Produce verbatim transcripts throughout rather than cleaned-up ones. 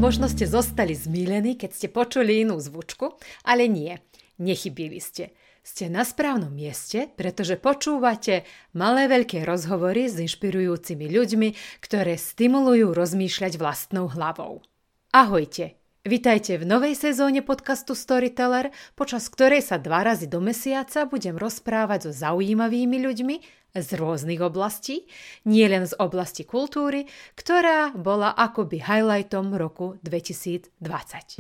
Možno ste zostali zmýlení, keď ste počuli inú zvučku, ale nie, nechybili ste. Ste na správnom mieste, pretože počúvate malé veľké rozhovory s inšpirujúcimi ľuďmi, ktoré stimulujú rozmýšľať vlastnou hlavou. Ahojte, vitajte v novej sezóne podcastu Storyteller, počas ktorej sa dva razy do mesiaca budem rozprávať so zaujímavými ľuďmi z rôznych oblastí, nielen z oblasti kultúry, ktorá bola akoby highlightom roku dvetisícdvadsať.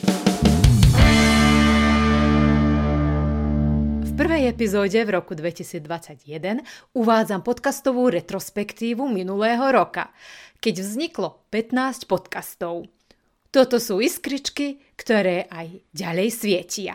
V prvej epizóde v roku dvetisícdvadsaťjeden uvádzam podcastovú retrospektívu minulého roka, keď vzniklo pätnásť podcastov. Toto sú iskričky, ktoré aj ďalej svietia.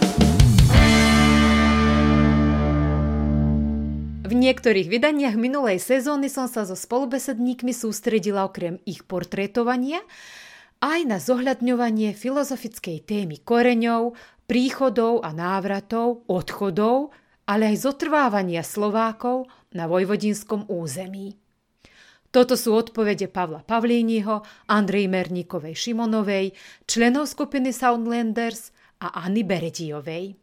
V niektorých vydaniach minulej sezóny som sa so spolubesedníkmi sústredila okrem ich portrétovania aj na zohľadňovanie filozofickej témy koreňov, príchodov a návratov, odchodov, ale aj zotrvávania Slovákov na vojvodinskom území. Toto sú odpovede Pavla Pavlíniho, Andrej Merníkovej Šimonovej, členov skupiny Soundlanders a Anny Beredijovej.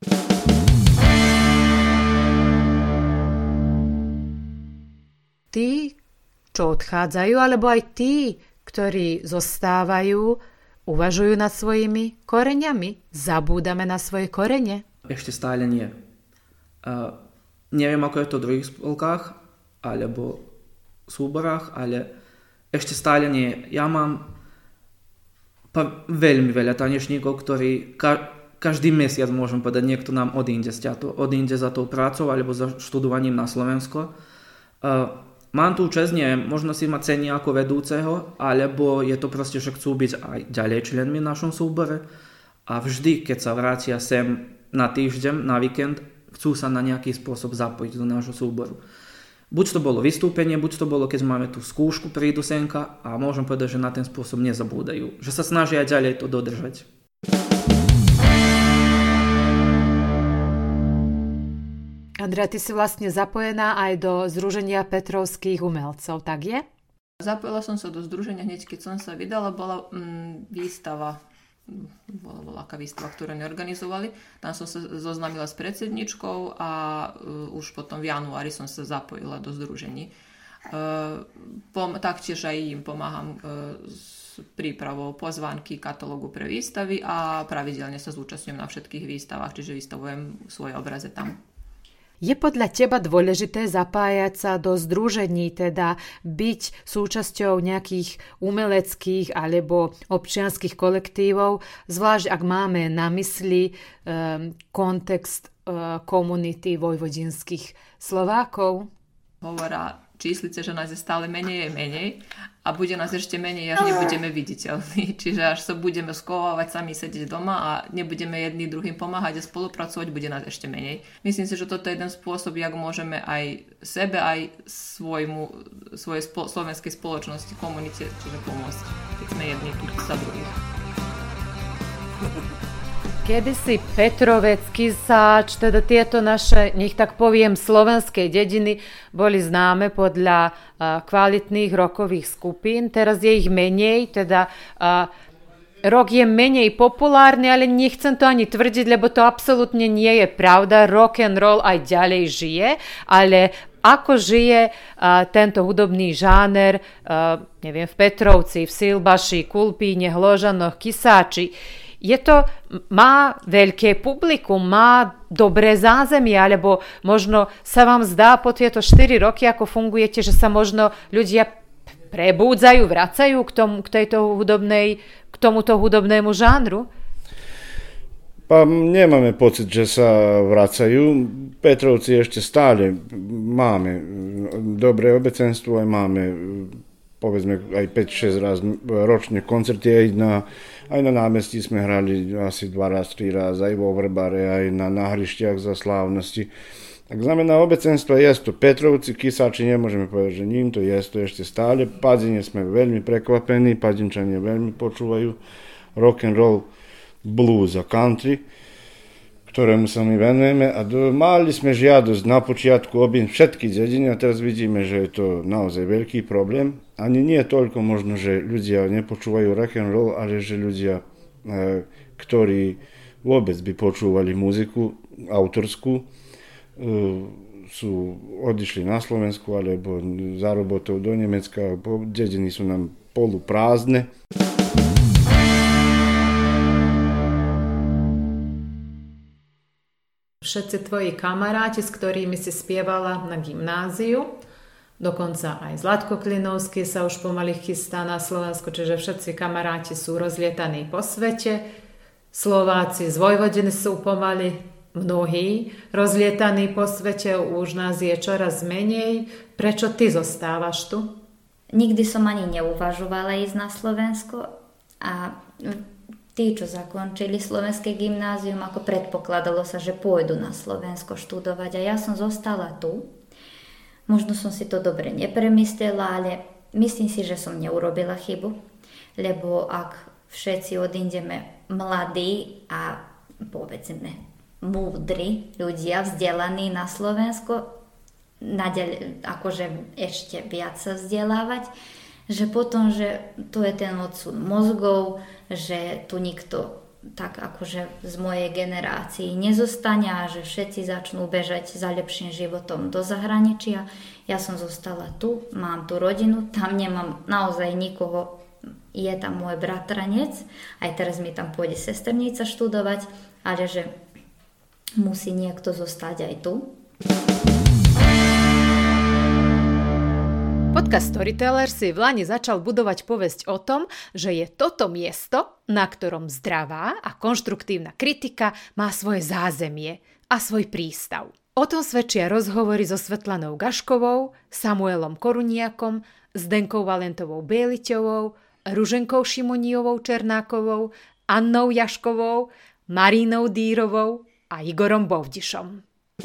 Tí, čo odchádzajú, alebo aj tí, ktorí zostávajú, uvažujú nad svojimi koreňami? Zabúdame na svoje korene? Ešte stále nie. Uh, neviem, ako je to v druhých spolkách, alebo súborách, ale ešte stále nie. Ja mám pa- veľmi veľa tanečníkov, ktorí ka- každý mesiac, môžem povedať, niekto nám odíde z ťato, odíde za tou prácou alebo za študovaním na Slovensko. Uh, Mám tú čest, neviem, možno si ma cenia ako vedúceho, alebo je to proste, že chcú byť aj ďalej členmi v našom súbore a vždy, keď sa vrátia sem na týždeň, na víkend, chcú sa na nejaký spôsob zapojiť do nášho súboru. Buď to bolo vystúpenie, buď to bolo, keď máme tú skúšku, prídu senka a môžem povedať, že na ten spôsob nezabúdajú. Že sa snažia ďalej to dodržať. Andrea, ty si vlastne zapojená aj do Združenia Petrovských umelcov, tak je? Zapojila som sa do združenia hneď, keď som sa vydala. Bola mm, výstava, bola, bola aká výstava, ktorú neorganizovali. Tam som sa zoznámila s predsedničkou a uh, už potom v januári som sa zapojila do združení. Uh, pom- taktiež aj im pomáham uh, s prípravou pozvánky, katalógu pre výstavy a pravidelne sa zúčastňujem na všetkých výstavách, čiže vystavujem svoje obrazy tam. Je podľa teba dôležité zapájať sa do združení, teda byť súčasťou nejakých umeleckých alebo občianskych kolektívov, zvlášť ak máme na mysli um, kontext uh, komunity vojvodinských Slovákov? Hovorá číslice, že nás je stále menej a menej a bude nás ešte menej, až nebudeme viditeľní. Čiže až sa budeme skovávať, sami sedieť doma a nebudeme jedný druhým pomáhať a spolupracovať, bude nás ešte menej. Myslím si, že toto je jeden spôsob, jak môžeme aj sebe, aj svojmu, svojej spo, slovenskej spoločnosti, komunite, čiže pomôcť, keď sme jedni tu za druhých. Kedysi Petrovec, Kisáč, teda tieto naše, nech tak poviem, slovenské dediny boli známe podľa uh, kvalitných rockových skupín. Teraz je ich menej, teda uh, rock je menej populárny, ale nechcem to ani tvrdiť, lebo to absolútne nie je pravda. Rock and roll aj ďalej žije, ale ako žije uh, tento hudobný žáner, uh, neviem, v Petrovci, v Silbaši, Kulpíne, Hložanoch, Kisáči, je to, má veľké publikum, má dobré zázemie, alebo možno sa vám zdá po tieto štyri roky, ako fungujete, že sa možno ľudia prebúdzajú, vracajú k, tomu, k, tejto hudobnej, k tomuto hudobnému žánru? Pa nemáme pocit, že sa vracajú. Petrovci ešte stále máme dobré obecenstvo, aj máme povedzme aj päť šesť raz ročne koncerty, aj na, aj na námestí sme hrali asi dva raz, tri raz, aj vo Vrbare, aj na náhrištiach za slávnosti. Tak znamená, obecenstvo je to Petrovci, Kisáči, nemôžeme povedať, že ním to je to ešte stále. Padzine sme veľmi prekvapení, Padzinčania veľmi počúvajú rock and roll, blues a country, ktorému sa my venujeme a do, mali sme žiadosť na počiatku objem všetky dediny a teraz vidíme, že je to naozaj veľký problém. Ani nie toľko možno, že ľudia nepočúvajú rock and roll, ale že ľudia, e, ktorí vôbec by počúvali muziku autorskú, e, sú odišli na Slovensku alebo za robotou do Nemecka, dediny sú nám poluprázdne. Všetci tvoji kamaráti, s ktorými si spievala na gymnáziu, dokonca aj Zlatko Klinovský sa už pomaly chystá na Slovensku, čiže všetci kamaráti sú rozlietaní po svete. Slováci z Vojvodiny sú pomaly mnohí rozlietaní po svete, už nás je čoraz menej. Prečo ty zostávaš tu? Nikdy som ani neuvažovala ísť na Slovensko a tí, čo zakončili slovenské gymnázium, ako predpokladalo sa, že pôjdu na Slovensko študovať a ja som zostala tu. Možno som si to dobre nepremyslela, ale myslím si, že som neurobila chybu, lebo ak všetci odídeme mladí a povedzme múdri ľudia, vzdelaní na Slovensko, naďalej, akože ešte viac sa vzdelávať, že potom, že tu je ten odsun mozgov, že tu nikto tak akože z mojej generácii nezostane a že všetci začnú bežať za lepším životom do zahraničia. Ja som zostala tu, mám tu rodinu, tam nemám naozaj nikoho, je tam môj bratranec, aj teraz mi tam pôjde sesternica študovať, ale že musí niekto zostať aj tu. Podcast Storyteller si v Lani začal budovať povesť o tom, že je toto miesto, na ktorom zdravá a konštruktívna kritika má svoje zázemie a svoj prístav. O tom svedčia rozhovory so Svetlanou Gaškovou, Samuelom Koruniakom, Zdenkou Valentovou Bieliťovou, Ruženkou Šimoniovou Černákovou, Annou Jaškovou, Marínou Dýrovou a Igorom Bovdišom.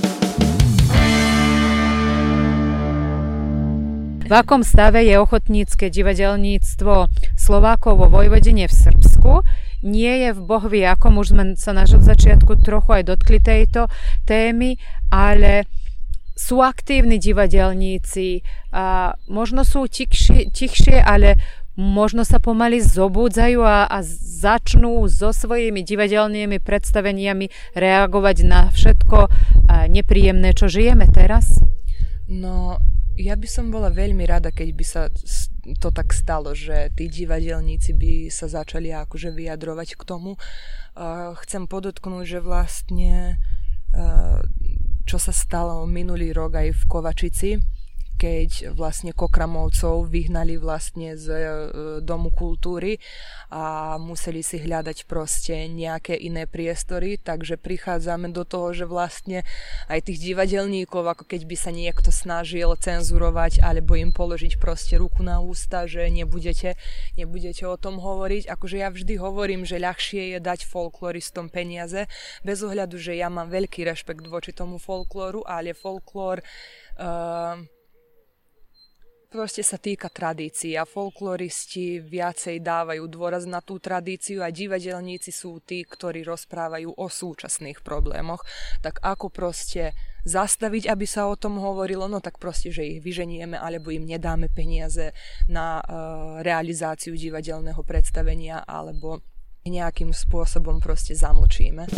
V akom stave je ochotnícke divadelníctvo Slovákov vo Vojvodine v Srbsku? Nie je v bohvie, akom už sme sa na začiatku trochu aj dotkli tejto témy, ale sú aktívni divadelníci, a možno sú tichšie, tichšie, ale možno sa pomaly zobúdzajú a, a začnú so svojimi divadelnými predstaveniami reagovať na všetko nepríjemné, čo žijeme teraz? No, ja by som bola veľmi rada, keď by sa to tak stalo, že tí divadelníci by sa začali akože vyjadrovať k tomu. Uh, chcem podotknúť, že vlastne uh, čo sa stalo minulý rok aj v Kovačici, keď vlastne Kokramovcov vyhnali vlastne z e, Domu kultúry a museli si hľadať proste nejaké iné priestory, takže prichádzame do toho, že vlastne aj tých divadelníkov, ako keď by sa niekto snažil cenzurovať alebo im položiť proste ruku na ústa, že nebudete, nebudete o tom hovoriť. Akože ja vždy hovorím, že ľahšie je dať folkloristom peniaze, bez ohľadu, že ja mám veľký rešpekt voči tomu folklóru, ale folklór uh, proste sa týka tradícií a folkloristi viacej dávajú dôraz na tú tradíciu a divadelníci sú tí, ktorí rozprávajú o súčasných problémoch. Tak ako proste zastaviť, aby sa o tom hovorilo, no tak proste, že ich vyženieme alebo im nedáme peniaze na uh, realizáciu divadelného predstavenia alebo nejakým spôsobom proste zamlčíme.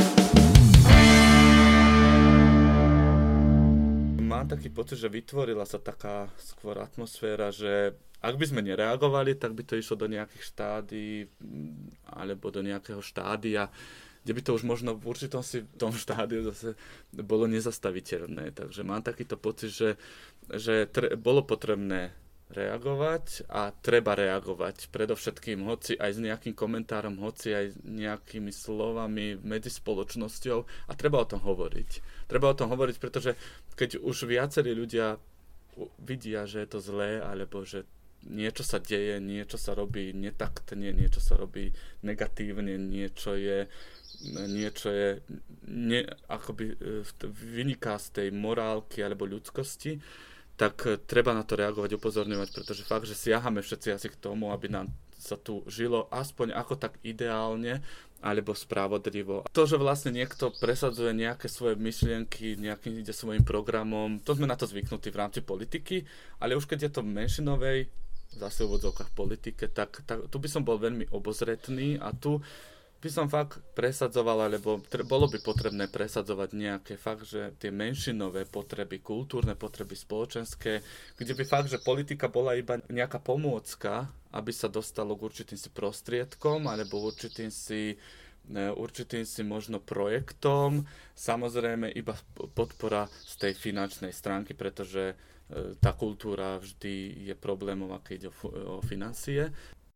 Mám taký pocit, že vytvorila sa taká skôr atmosféra, že ak by sme nereagovali, tak by to išlo do nejakých štádií alebo do nejakého štádia, kde by to už možno v určitom si tom štádiu zase bolo nezastaviteľné. Takže mám takýto pocit, že, že tre, bolo potrebné reagovať a treba reagovať. Predovšetkým, hoci aj s nejakým komentárom, hoci aj nejakými slovami medzi spoločnosťou a treba o tom hovoriť. Treba o tom hovoriť, pretože keď už viacerí ľudia vidia, že je to zlé, alebo že niečo sa deje, niečo sa robí netaktne, niečo sa robí negatívne, niečo je niečo je ne, akoby vyniká z tej morálky alebo ľudskosti, tak treba na to reagovať, upozorňovať, pretože fakt, že siahame všetci asi k tomu, aby nám sa tu žilo aspoň ako tak ideálne alebo spravodlivo. To, že vlastne niekto presadzuje nejaké svoje myšlienky, nejakým ide svojim programom, to sme na to zvyknutí v rámci politiky, ale už keď je to v menšinovej, zase v odzovkách politike, tak, tak tu by som bol veľmi obozretný a tu by som fakt presadzoval, alebo tre, bolo by potrebné presadzovať nejaké fakt, že tie menšinové potreby, kultúrne potreby, spoločenské, kde by fakt, že politika bola iba nejaká pomôcka, aby sa dostalo k určitým si prostriedkom, alebo určitým si, určitým si možno projektom. Samozrejme iba podpora z tej finančnej stránky, pretože tá kultúra vždy je problémom, aké ide o, o financie.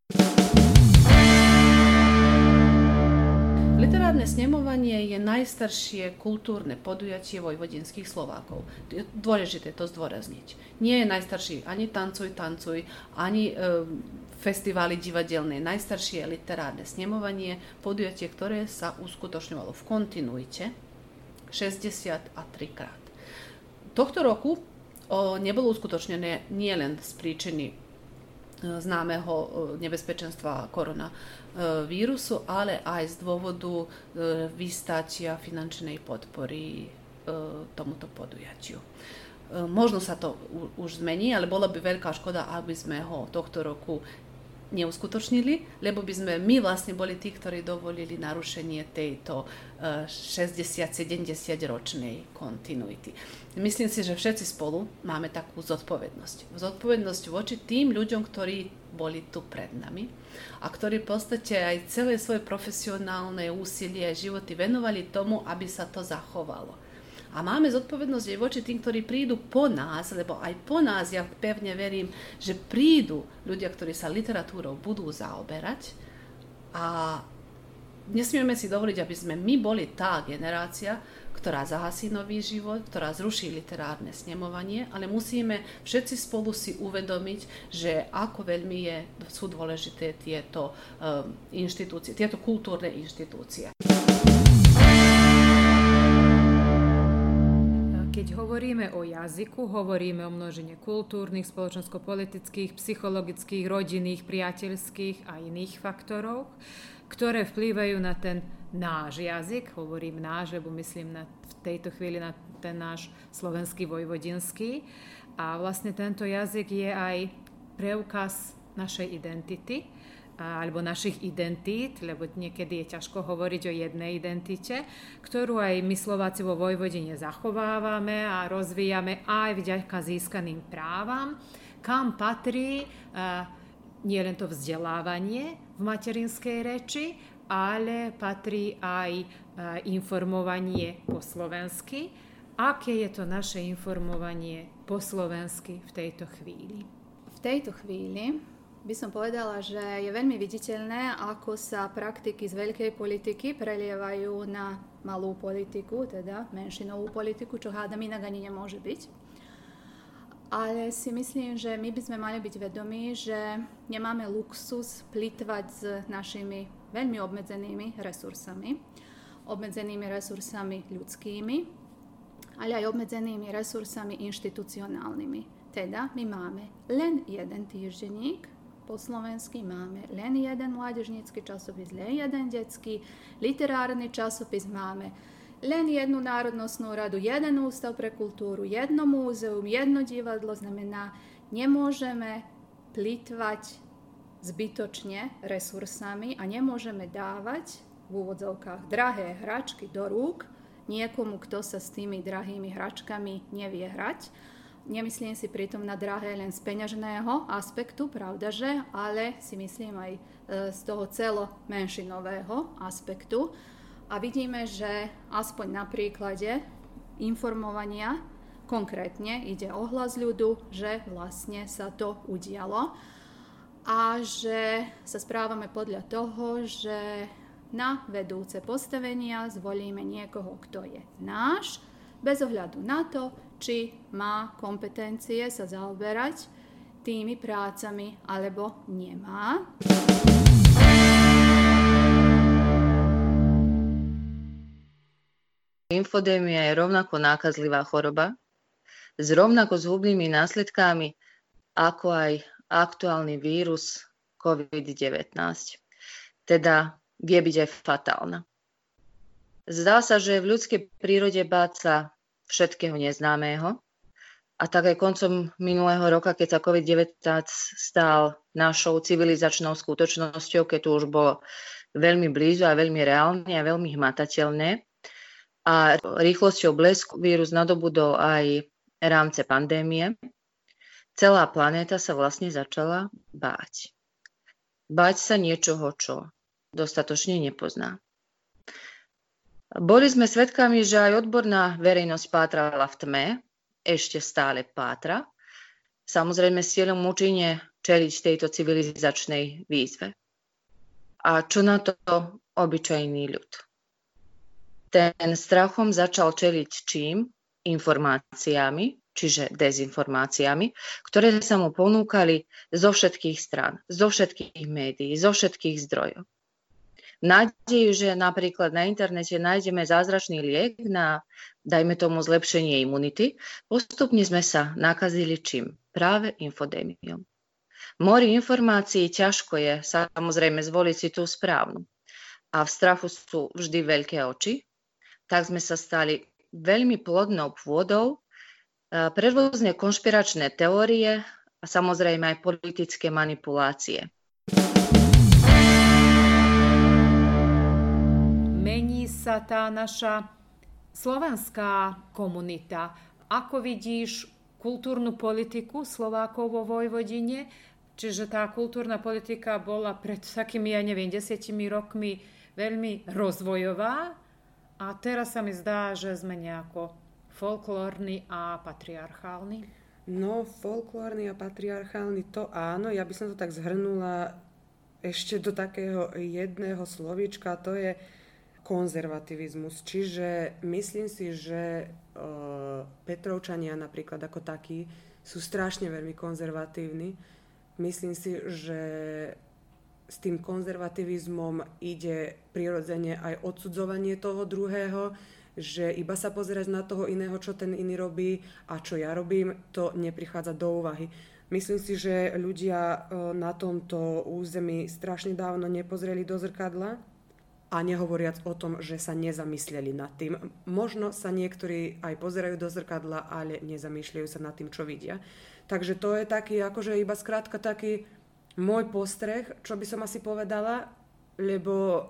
Literárne snemovanie je najstaršie kultúrne podujatie vojvodinských Slovákov. Je dôležité to zdôrazniť. Nie je najstarší ani Tancuj, tancuj, ani e, festivály divadelné. Najstaršie je literárne snemovanie, podujatie, ktoré sa uskutočňovalo v kontinuite šesťdesiattri krát. Tohto roku o, nebolo uskutočnené nielen z príčiny známeho nebezpečenstva koronavírusu, ale aj z dôvodu vystátia finančnej podpory tomuto podujatiu. Možno sa to už zmení, ale bola by veľká škoda, aby sme ho tohto roku neuskutočnili, lebo by sme my vlastne boli tí, ktorí dovolili narušenie tejto šesťdesiat sedemdesiat ročnej kontinuity. Myslím si, že všetci spolu máme takú zodpovednosť. Zodpovednosť voči tým ľuďom, ktorí boli tu pred nami a ktorí v podstate aj celé svoje profesionálne úsilie a životy venovali tomu, aby sa to zachovalo. A máme zodpovednosť aj voči tým, ktorí prídu po nás, lebo aj po nás, ja pevne verím, že prídu ľudia, ktorí sa literatúrou budú zaoberať a nesmieme si dovoliť, aby sme my boli tá generácia, ktorá zahasí nový život, ktorá zruší literárne snemovanie, ale musíme všetci spolu si uvedomiť, že ako veľmi je, sú dôležité tieto um, inštitúcie, tieto kultúrne inštitúcie. Keď hovoríme o jazyku, hovoríme o množine kultúrnych, spoločensko-politických, psychologických, rodinných, priateľských a iných faktorov, ktoré vplývajú na ten náš jazyk. Hovorím náš, lebo myslím na, v tejto chvíli na ten náš slovenský vojvodinský. A vlastne tento jazyk je aj preukaz našej identity, alebo našich identít, lebo niekedy je ťažko hovoriť o jednej identite, ktorú aj my Slováci vo Vojvodine zachovávame a rozvíjame aj vďaka získaným právam, kam patrí uh, nie len to vzdelávanie v materinskej reči, ale patrí aj uh, informovanie po slovensky. Aké je to naše informovanie po slovensky v tejto chvíli? V tejto chvíli by som povedala, že je veľmi viditeľné, ako sa praktiky z veľkej politiky prelievajú na malú politiku, teda menšinovú politiku, čo hádam inak ani nemôže byť. Ale si myslím, že my by sme mali byť vedomí, že nemáme luxus plytvať s našimi veľmi obmedzenými resursami, obmedzenými resursami ľudskými, ale aj obmedzenými resursami inštitucionálnymi. Teda my máme len jeden týždenník, po slovensky máme len jeden mládežnícky časopis, len jeden detský, literárny časopis máme, len jednu národnostnú radu, jeden ústav pre kultúru, jedno múzeum, jedno divadlo, znamená, nemôžeme plytvať zbytočne resursami a nemôžeme dávať v úvodzovkách drahé hračky do rúk niekomu, kto sa s tými drahými hračkami nevie hrať. Nemyslím si pritom na drahé len z peňažného aspektu, pravdaže, ale si myslím aj z toho celomenšinového aspektu. A vidíme, že aspoň na príklade informovania konkrétne ide o hlas ľudu, že vlastne sa to udialo a že sa správame podľa toho, že na vedúce postavenia zvolíme niekoho, kto je náš, bez ohľadu na to, či má kompetencie sa zaoberať tými prácami, alebo nemá. Infodémia je rovnako nákazlivá choroba s rovnako zhubnými následkami ako aj aktuálny vírus covid devätnásť. Teda vie byť aj fatálna. Zdá sa, že v ľudskej prírode báť sa všetkého neznámeho. A tak aj koncom minulého roka, keď sa covid devätnásť stal našou civilizačnou skutočnosťou, keď to už bolo veľmi blízo a veľmi reálne a veľmi hmatateľné. A rýchlosťou blesku vírus nadobudol aj rámce pandémie. Celá planéta sa vlastne začala báť. Báť sa niečoho, čo dostatočne nepozná. Boli sme svedkami, že aj odborná verejnosť pátrala v tme, ešte stále pátra, samozrejme s cieľom účinne čeliť tejto civilizačnej výzve. A čo na to obyčajný ľud? Ten strachom začal čeliť čím? Informáciami, čiže dezinformáciami, ktoré sa mu ponúkali zo všetkých strán, zo všetkých médií, zo všetkých zdrojov. Nádeju, že napríklad na internete nájdeme zázračný liek na, dajme tomu, zlepšenie imunity, postupne sme sa nakazili čím? Práve infodémiom. Mori informácií ťažko je samozrejme zvoliť si tú správnu. A v strachu sú vždy veľké oči, tak sme sa stali veľmi plodnou pôdou pre rôzne konšpiračné teórie a samozrejme aj politické manipulácie. Mení sa tá naša slovenská komunita. Ako vidíš kultúrnu politiku Slovákov vo Vojvodine? Čiže tá kultúrna politika bola pred takými, ja neviem, desiatimi rokmi veľmi rozvojová a teraz sa mi zdá, že sme nejako folklórny a patriarchálny. No, folklórny a patriarchálny to áno, ja by som to tak zhrnula ešte do takého jedného slovíčka, to je konzervativizmus. Čiže myslím si, že uh, Petrovčania napríklad ako takí sú strašne veľmi konzervatívni. Myslím si, že s tým konzervativizmom ide prirodzene aj odsudzovanie toho druhého, že iba sa pozerať na toho iného, čo ten iný robí a čo ja robím, to neprichádza do úvahy. Myslím si, že ľudia uh, na tomto území strašne dávno nepozreli do zrkadla, a nehovoriac o tom, že sa nezamysleli nad tým. Možno sa niektorí aj pozerajú do zrkadla, ale nezamýšľajú sa nad tým, čo vidia. Takže to je taký, akože iba skrátka taký môj postreh, čo by som asi povedala, lebo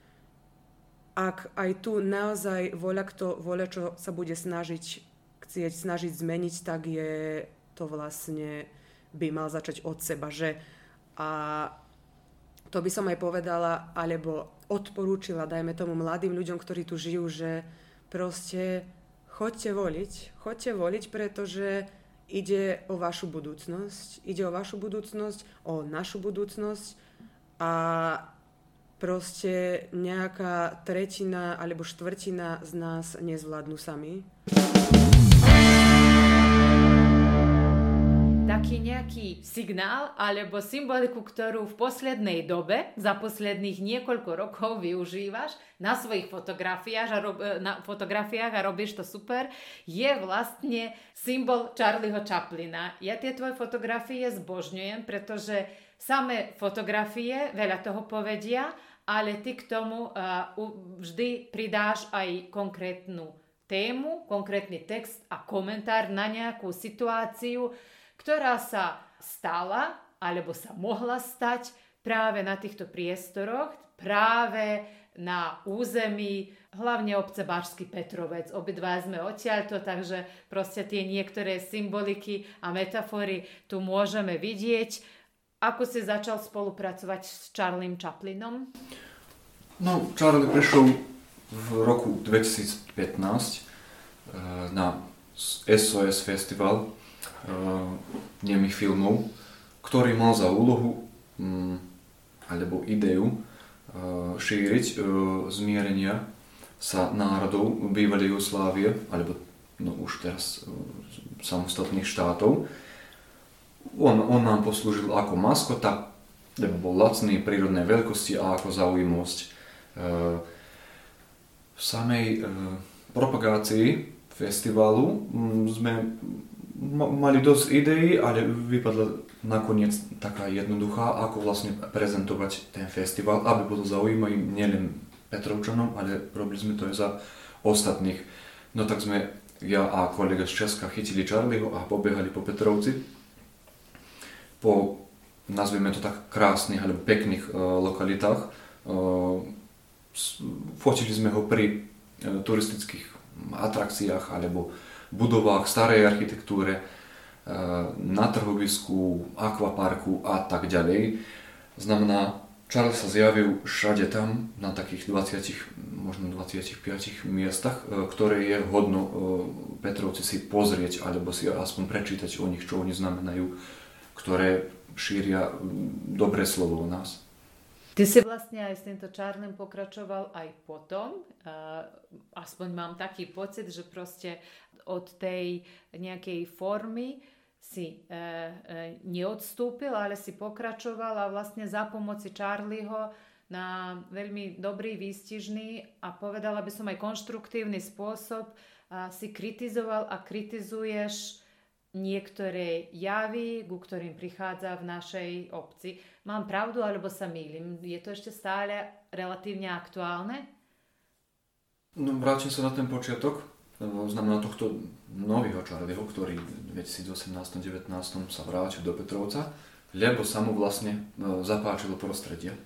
ak aj tu naozaj voľa kto, voľa čo sa bude snažiť, chcieť snažiť zmeniť, tak je to vlastne by mal začať od seba, že a to by som aj povedala, alebo odporúčila, dajme tomu mladým ľuďom, ktorí tu žijú, že proste choďte voliť. Choďte voliť, pretože ide o vašu budúcnosť. Ide o vašu budúcnosť, o našu budúcnosť a proste nejaká tretina alebo štvrtina z nás nezvládnu sami. Taký nejaký signál alebo symboliku, ktorú v poslednej dobe, za posledných niekoľko rokov využívaš na svojich fotografiách a, rob, na fotografiách a robíš to super, je vlastne symbol Charlieho Chaplina. Ja tie tvoje fotografie zbožňujem, pretože samé fotografie veľa toho povedia, ale ty k tomu uh, vždy pridáš aj konkrétnu tému, konkrétny text a komentár na nejakú situáciu, ktorá sa stala, alebo sa mohla stať práve na týchto priestoroch, práve na území, hlavne obce Bašský Petrovec. Obidva sme odtiaľto, takže proste tie niektoré symboliky a metafory tu môžeme vidieť. Ako si začal spolupracovať s Charliem Chaplinom? No, Charlie prišiel v roku dvetisícpätnásť na es o es festival nemých filmov, ktorý mal za úlohu um, alebo ideu uh, šíriť uh, zmierenia sa národov bývalej Jugoslávie, alebo no, už teraz uh, samostatných štátov. On, on nám poslúžil ako maskota, lebo bol lacný, prírodnej veľkosti a ako zaujímavosť. Uh, v samej uh, propagácii festivalu um, sme mali dosť ideí, ale vypadla nakoniec taká jednoduchá, ako vlastne prezentovať ten festival, aby bolo zaujímavý nielen Petrovčanom, ale robili sme to aj za ostatných. No tak sme, ja a kolega z Česka, chytili Charlieho a pobehali po Petrovci. Po, nazvime to tak, krásnych alebo pekných uh, lokalitách. Uh, fotili sme ho pri uh, turistických atrakciách alebo budovách, starej architektúre, na trhovisku, akvaparku a tak ďalej. Znamená, Charles sa zjavil všade tam, na takých dvadsiatich, možno dvadsiatich piatich miestach, ktoré je hodno Petrovci si pozrieť, alebo si aspoň prečítať o nich, čo oni znamenajú, ktoré šíria dobré slovo o nás. Ty si vlastne aj s týmto Charliem pokračoval aj potom. Aspoň mám taký pocit, že proste od tej nejakej formy si e, e, neodstúpil, ale si pokračoval a vlastne za pomoci Charlieho na veľmi dobrý, výstižný a povedala by som aj konštruktívny spôsob a si kritizoval a kritizuješ niektoré javy, ku ktorým prichádza v našej obci. Mám pravdu, alebo sa mýlim? Je to ešte stále relatívne aktuálne? No, vrátim sa na ten počiatok. Znamená tohto nového Charlieho, ktorý v dvetisícosemnásť devätnásť sa vrátil do Petrovca, lebo sa mu vlastne zapáčilo prostredie.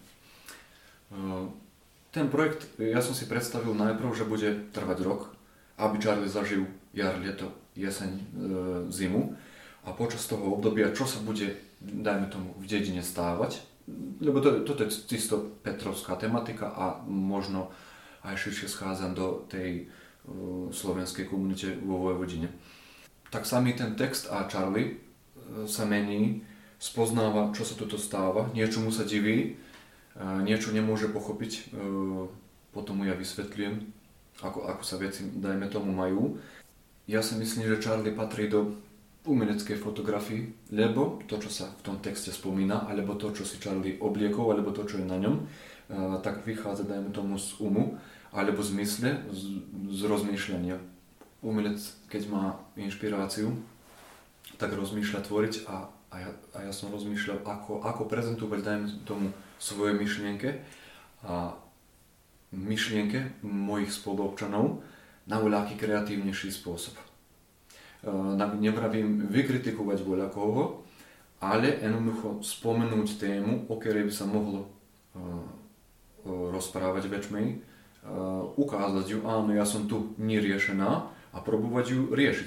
Ten projekt, ja som si predstavil najprv, že bude trvať rok, aby Charlie zažil jar, leto, jeseň, zimu a počas toho obdobia, čo sa bude, dajme tomu, v dedine stávať, lebo to, toto je čisto petrovská tematika a možno aj širšie schádzam do tej slovenskej komunite vo Vojvodine. Tak samý ten text a Charlie sa mení, spoznáva, čo sa toto stáva, niečomu sa diví, niečo nemôže pochopiť, potom mu ja vysvetľujem, ako, ako sa veci, dajme tomu, majú. Ja si myslím, že Charlie patrí do umeleckej fotografii, lebo to, čo sa v tom texte spomína, alebo to, čo si Charlie obliekol, alebo to, čo je na ňom, tak vychádza, dajme tomu, z umu, alebo z mysle, z, z rozmýšľania. Umelec, keď má inšpiráciu, tak rozmýšľa tvoriť a, a, ja, a ja som rozmýšľal, ako, ako prezentovať, dajme tomu, svoje myšlienke a myšlienke mojich spoluobčanov na voľaký kreatívnejší spôsob. Nevravím vykritikovať voľakoho, ale jednoducho spomenúť tému, o ktorej by sa mohlo rozprávať väčšmej, Uh, ukázať ju, áno, ja som tu neriešená a probovať ju riešiť.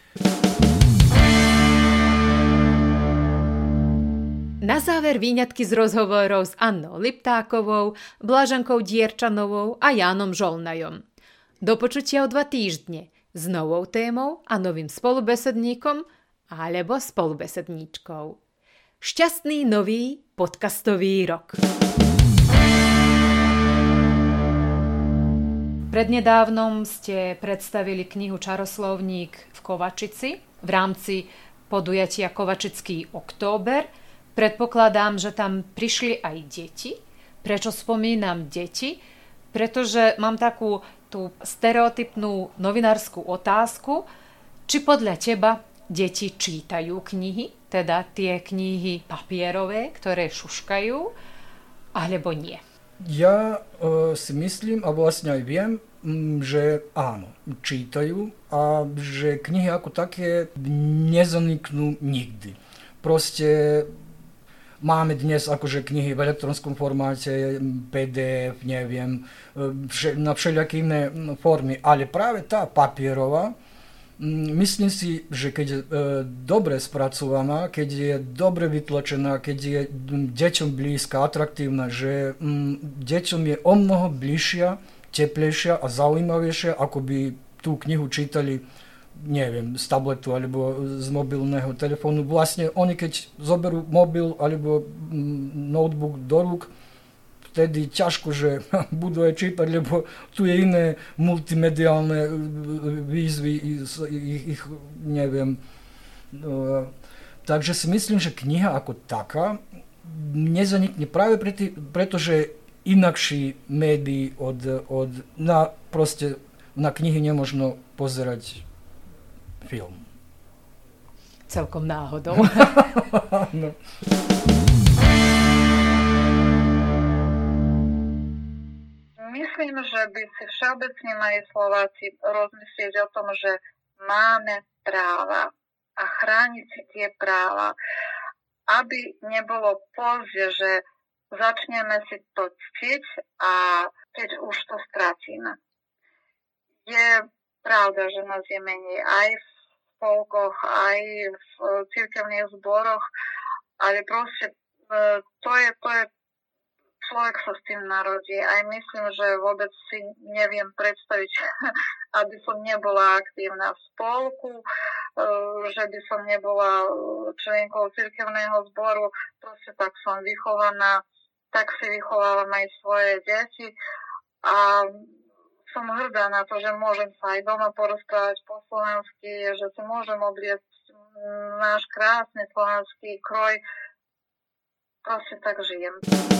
Na záver výňatky z rozhovorov s Annou Liptákovou, Blaženkou Dierčanovou a Jánom Žolnajom. Do počutia o dva týždne s novou témou a novým spolubesedníkom alebo spolubesedníčkou. Šťastný nový podcastový rok. Prednedávnom ste predstavili knihu Čaroslovník v Kovačici v rámci podujatia Kovačický október. Predpokladám, že tam prišli aj deti. Prečo spomínam deti? Pretože mám takú tú stereotypnú novinárskú otázku, či podľa teba deti čítajú knihy, teda tie knihy papierové, ktoré šuškajú, alebo nie. Ja e, si myslím a vlastne aj viem, m, že áno, čítajú a že knihy ako také nezaniknú nikdy. Proste máme dnes akože knihy v elektronskom formáte, pé dé ef, neviem, vše, na všelijaké iné formy, ale práve tá papierová, myslím si, že keď je e, dobre spracovaná, keď je dobre vytlačená, keď je deťom blízka, atraktívna, že m, deťom je o mnoho bližšia, teplejšia a zaujímavejšia, ako by tú knihu čítali, neviem, z tabletu alebo z mobilného telefónu. Vlastne oni keď zoberú mobil alebo m, notebook do rúk, vtedy ťažko, že budú aj čítať, lebo tu je iné multimediálne výzvy, ich, ich neviem. Takže si myslím, že kniha ako taká nezanikne práve preto, že inakší médií od, od na, proste na knihy nemožno pozerať film. celkom náhodou. No. Myslím, že by si všeobecne mali Slováci rozmyslieť o tom, že máme práva a chrániť si tie práva, aby nebolo pozde, že začneme si to ctiť a keď už to stratíme. Je pravda, že nás je menej aj v spolkoch, aj v cirkevných zboroch, ale proste to je, to je človek sa s tým narodí. Aj myslím, že vôbec si neviem predstaviť, aby som nebola aktívna v spolku, že by som nebola členkou cirkevného zboru. Proste tak som vychovaná, tak si vychovávam aj svoje deti a som hrdá na to, že môžem sa aj doma porozprávať po slovensky, že si môžem obliecť náš krásny slovenský kroj. Proste tak žijem.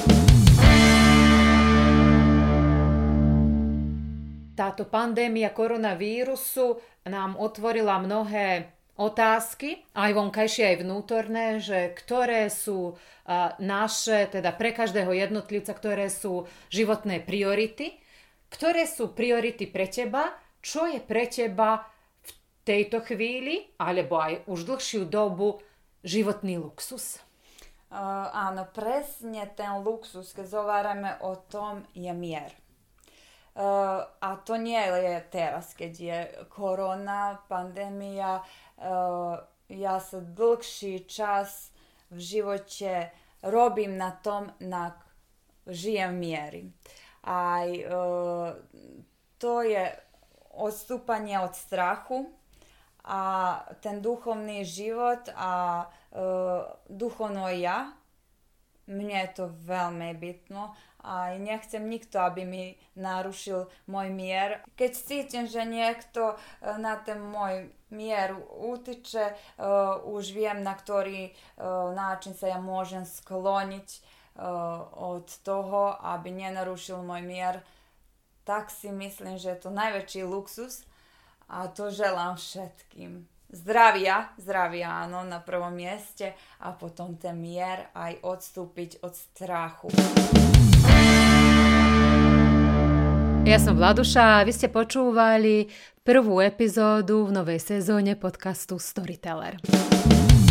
Táto pandémia koronavírusu nám otvorila mnohé otázky, aj vonkajšie, aj vnútorné, že ktoré sú uh, naše, teda pre každého jednotlivca, ktoré sú životné priority, ktoré sú priority pre teba, čo je pre teba v tejto chvíli, alebo aj už dlhšiu dobu, životný luxus. Uh, áno, presne ten luxus, keď zhovárame o tom, je mier. Uh, a to nie je teraz, keď je korona, pandémia. Uh, ja sa dlhší čas v živote robím na tom, na žijem v miery. Aj uh, to je odstúpanie od strachu a ten duchovný život a uh, duchovno ja, mne je to veľmi bytno a nechcem nikto, aby mi narušil môj mier. Keď cítim, že niekto na ten môj mier utiče, uh, už viem, na ktorý uh, način sa ja môžem skloniť uh, od toho, aby nenarušil môj mier. Tak si myslím, že je to najväčší luxus a to želám všetkým. Zdravia, zdravia áno, na prvom mieste a potom ten mier aj odstúpiť od strachu. Ja som Vladuša a vy ste počúvali prvú epizódu v novej sezóne podcastu Storyteller.